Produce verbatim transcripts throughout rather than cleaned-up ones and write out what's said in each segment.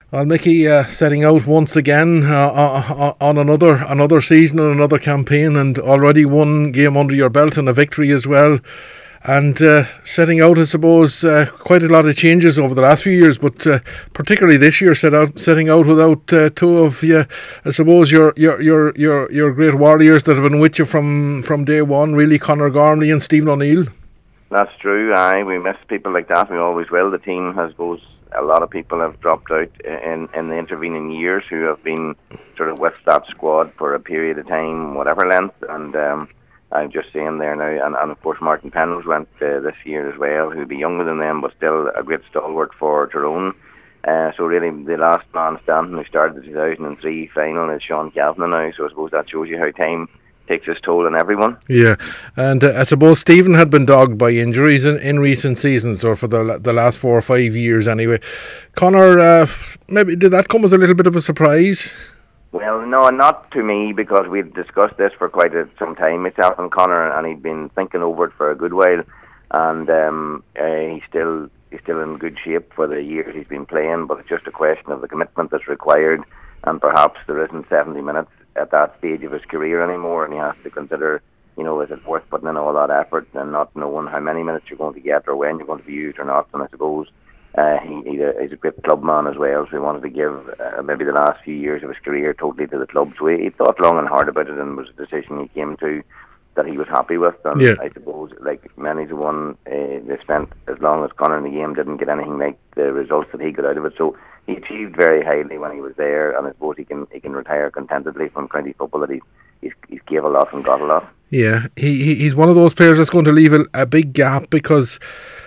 Well, Mickey, uh, setting out once again uh, uh, on another another season and another campaign, and already one game under your belt and a victory as well. And uh, setting out, I suppose, uh, quite a lot of changes over the last few years, but uh, particularly this year, set out, setting out without uh, two of you. I suppose your your your your your great warriors that have been with you from, from day one, really, Conor Gormley and Stephen O'Neill. That's true. Aye, we miss people like that. We always will. The team has both. A lot of people have dropped out in, in the intervening years who have been sort of with that squad for a period of time, whatever length. And um, I'm just saying there now, and, and of course Martin Pennells went uh, this year as well, who'd be younger than them, but still a great stalwart for Tyrone. Uh, so really, the last man standing who started the two thousand three final is Sean Kavanagh now. So I suppose that shows you how time takes its toll on everyone. Yeah, and uh, I suppose Stephen had been dogged by injuries in, in recent seasons, or for the the last four or five years anyway. Conor, uh, maybe did that come as a little bit of a surprise? Well, no, not to me, because we'd discussed this for quite a, some time, myself and Conor, and he'd been thinking over it for a good while, and um, uh, he's still he's still in good shape for the years he's been playing, but it's just a question of the commitment that's required, and perhaps there isn't seventy minutes at that stage of his career anymore, and he has to consider, you know, is it worth putting in all that effort and not knowing how many minutes you're going to get or when you're going to be used or not. And I suppose uh, he, he's, a, he's a great club man as well, so he wanted to give uh, maybe the last few years of his career totally to the club. So he, he thought long and hard about it, and it was a decision he came to that he was happy with. And yeah. I suppose, like many's one, uh, they spent as long as Conor in the game didn't get anything like the results that he got out of it. So he achieved very highly when he was there, and I suppose he can he can retire contentedly from county football. That he's he's, he's gave a lot and got a lot. Yeah, he, he he's one of those players that's going to leave a, a big gap, because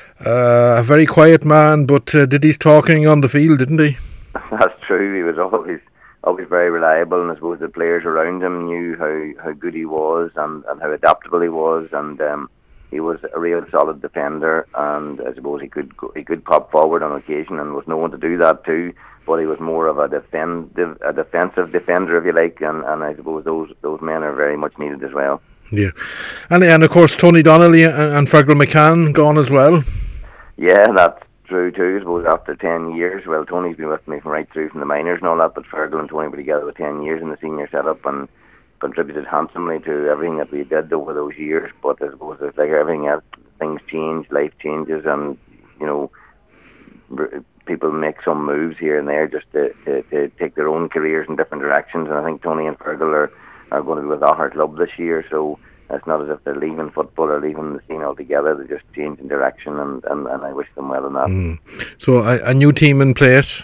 uh, a very quiet man, but uh, did his talking on the field, didn't he? That's true. He was always always very reliable, and I suppose the players around him knew how, how good he was and, and how adaptable he was, and um, he was a real solid defender, and I suppose he could go, he could pop forward on occasion, and was known to do that too. But he was more of a defensive a defensive defender, if you like, and, and I suppose those those men are very much needed as well. Yeah, and and of course Tony Donnelly and, and Fergal McCann gone as well. Yeah, that's true too. I suppose after ten years, well, Tony's been with me from right through from the minors and all that, but Fergal and Tony were together for ten years in the senior setup and contributed handsomely to everything that we did over those years. But I suppose it's like everything else, things change, life changes, and you know, people make some moves here and there just to, to, to take their own careers in different directions. And I think Tony and Fergal are, are going to be with our club this year, so it's not as if they're leaving football or leaving the scene altogether. They're just changing direction, and, and, and I wish them well in that. Mm. So a, a new team in place.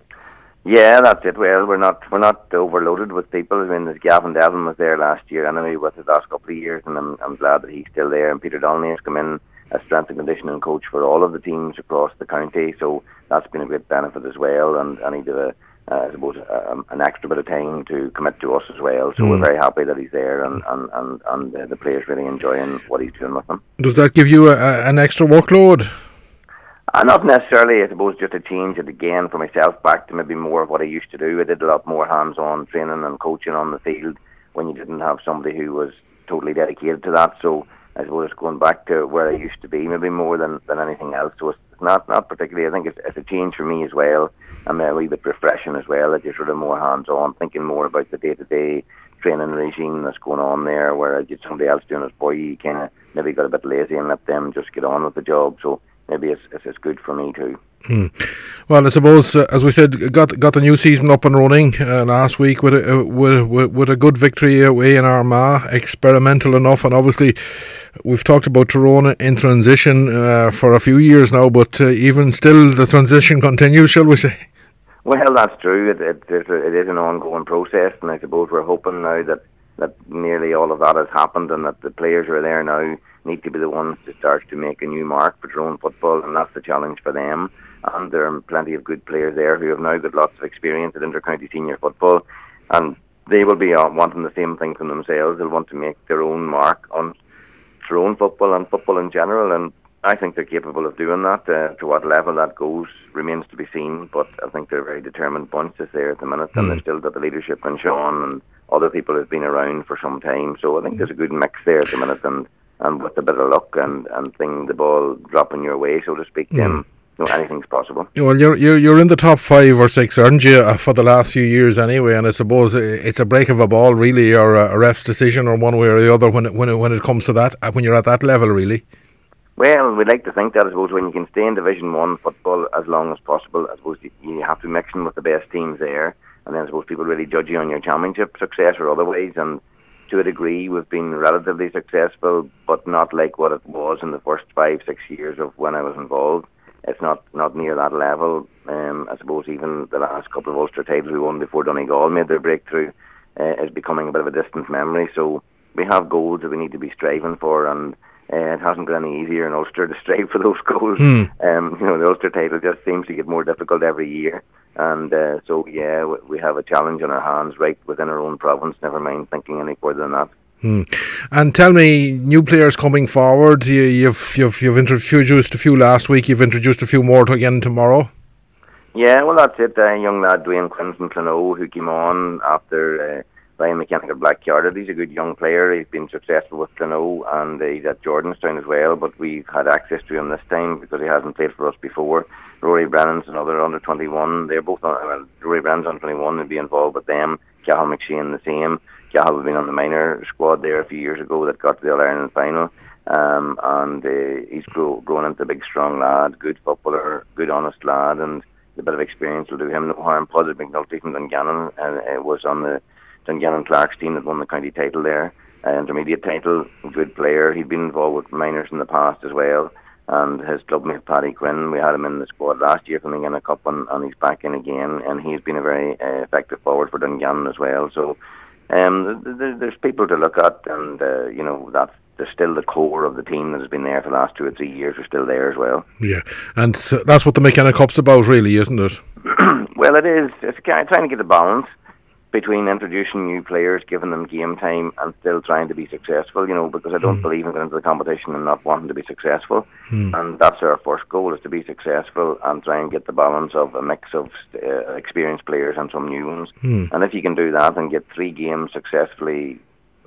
Yeah, that's it. Well, we're not we're not overloaded with people. I mean, there's Gavin Devlin was there last year anyway with the last couple of years, and I'm I'm glad that he's still there. And Peter Donnelly has come in as strength and conditioning coach for all of the teams across the county, so that's been a great benefit as well. And, and he did a uh, I suppose a, an extra bit of time to commit to us as well. So mm. we're very happy that he's there, and and and, and uh, the players really enjoying what he's doing with them. Does that give you a, a, an extra workload? Uh, not necessarily. I suppose just to change it again for myself back to maybe more of what I used to do. I did a lot more hands-on training and coaching on the field when you didn't have somebody who was totally dedicated to that. So I suppose it's going back to where I used to be, maybe more than, than anything else. So it's not not particularly. I think it's, it's a change for me as well, and a wee bit refreshing as well. That you're sort of more hands-on, thinking more about the day-to-day training regime that's going on there, where you get somebody else doing it for you. You kind of maybe got a bit lazy and let them just get on with the job. So maybe it's, it's, it's good for me too. Hmm. Well, I suppose, uh, as we said, got got the new season up and running uh, last week with a uh, with, with, with a good victory away in Armagh, experimental enough, and obviously we've talked about Tyrone in transition uh, for a few years now, but uh, even still the transition continues, shall we say? Well, that's true. It, it, it, it is an ongoing process, and I suppose we're hoping now that, that nearly all of that has happened, and that the players who are there now need to be the ones to start to make a new mark for Tyrone football, and that's the challenge for them. And there are plenty of good players there who have now got lots of experience at inter-county senior football, and they will be uh, wanting the same thing from themselves. They'll want to make their own mark on Tyrone football and football in general, and I think they're capable of doing that. Uh, to what level that goes remains to be seen, but I think they're a very determined bunch that's there at the minute, mm. and they've still got the leadership and Sean and other people who've been around for some time. So I think mm. there's a good mix there at the minute, and, and with a bit of luck and, and thing, the ball dropping your way, so to speak, mm. then you know, anything's possible. Well, you're you're you're in the top five or six, aren't you, uh, for the last few years anyway? And I suppose it's a break of a ball, really, or a ref's decision, or one way or the other when it when it when it comes to that, when you're at that level, really. Well, we'd like to think that, I suppose, when you can stay in Division One football as long as possible, I suppose you have to be mixing with the best teams there, and then I suppose people really judge you on your championship success or otherwise, and to a degree we've been relatively successful, but not like what it was in the first five, six years of when I was involved. It's not, not near that level. Um, I suppose even the last couple of Ulster titles we won before Donegal made their breakthrough uh, is becoming a bit of a distant memory, so we have goals that we need to be striving for, and Uh, it hasn't got any easier in Ulster to strive for those goals. Mm. Um, you know, the Ulster title just seems to get more difficult every year, and uh, so yeah, we have a challenge on our hands right within our own province. Never mind thinking any further than that. Mm. And tell me, new players coming forward. You, you've you've you've introduced a few last week. You've introduced a few more again tomorrow. Yeah, well, that's it. A uh, young lad, Dwayne Quinn from Clonoe, who came on after. Uh, Brian McKenna at Blackcarded. He's a good young player. He's been successful with Clonoe, and uh, he's at Jordanstown as well, but we've had access to him this time because he hasn't played for us before. Rory Brennan's another under twenty-one. They're both on, well, Rory Brennan's under twenty-one, would be involved with them. Cathal McShane the same. Cathal had been on the minor squad there a few years ago that got to the All-Ireland final, um, and uh, he's grow, grown into a big strong lad, good footballer, good honest lad, and a bit of experience will do him no harm. Padraig McNulty from Dungannon uh, was on the Dungannon Clark's team that won the county title there, uh, intermediate title, good player. He'd been involved with minors in the past as well, and his clubmate Paddy Quinn, we had him in the squad last year from the Guinness Cup, and, and he's back in again, and he's been a very uh, effective forward for Dungannon as well. So um, th- th- there's people to look at, and uh, you know, that's there's still the core of the team that has been there for the last two or three years are still there as well. Yeah, and so that's what the McKenna Cup's about, really, isn't it? Well, it is. It's kind of trying to get a balance between introducing new players, giving them game time, and still trying to be successful, you know, because I don't mm. believe in going into the competition and not wanting to be successful. Mm. And that's our first goal, is to be successful and try and get the balance of a mix of uh, experienced players and some new ones. Mm. And if you can do that and get three games successfully,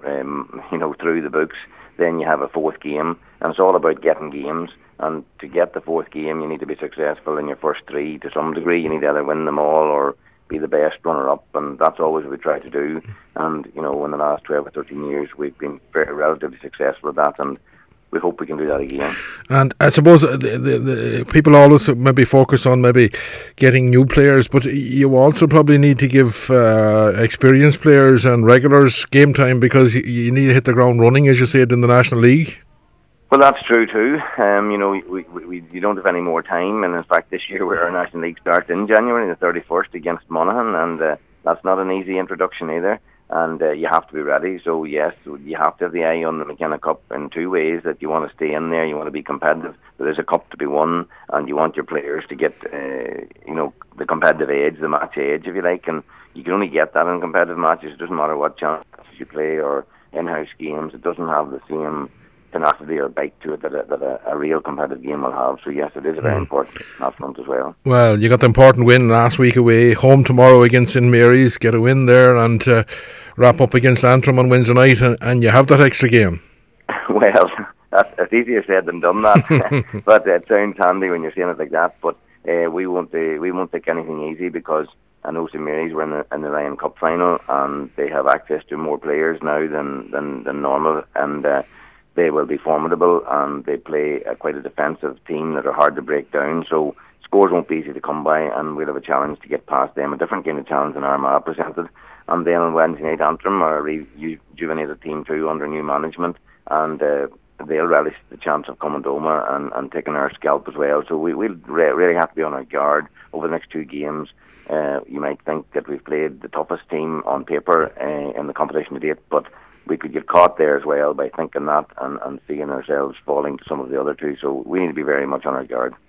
um, you know, through the books, then you have a fourth game. And it's all about getting games. And to get the fourth game, you need to be successful in your first three to some degree. You need to either win them all or be the best runner-up, and that's always what we try to do. And, you know, in the last twelve or thirteen years, we've been very relatively successful at that, and we hope we can do that again. And I suppose the, the, the people always maybe focus on maybe getting new players, but you also probably need to give uh, experienced players and regulars game time, because you, you need to hit the ground running, as you said, in the National League. Well, that's true too. Um, you know, we, we, we you don't have any more time, and in fact, this year our National League starts in January the thirty-first against Monaghan, and uh, that's not an easy introduction either. And uh, you have to be ready. So yes, you have to have the eye on the McKenna Cup in two ways: that you want to stay in there, you want to be competitive. There is a cup to be won, and you want your players to get, uh, you know, the competitive edge, the match edge, if you like. And you can only get that in competitive matches. It doesn't matter what chances you play or in-house games. It doesn't have the same tenacity or bite to it that, a, that a, a real competitive game will have. So yes, it is very mm. important on that front as well. Well, you got the important win last week away, home tomorrow against Saint Mary's, get a win there, and uh, wrap up against Antrim on Wednesday night, and, and you have that extra game. Well, that's, it's easier said than done, that. But it sounds handy when you're saying it like that. But uh, we won't uh, we won't take anything easy, because I know Saint Mary's were in the, in the Ryan Cup final, and they have access to more players now than, than, than normal, and uh, they will be formidable, and they play a, quite a defensive team that are hard to break down. So scores won't be easy to come by, and we'll have a challenge to get past them. A different kind of challenge than Armagh presented. And then on Wednesday night, Antrim are a rejuvenated team too under new management, and uh, they'll relish the chance of coming to Omagh and, and taking our scalp as well. So we, we'll re- really have to be on our guard over the next two games. Uh, you might think that we've played the toughest team on paper uh, in the competition to date, but we could get caught there as well by thinking that and, and seeing ourselves falling to some of the other two. So we need to be very much on our guard.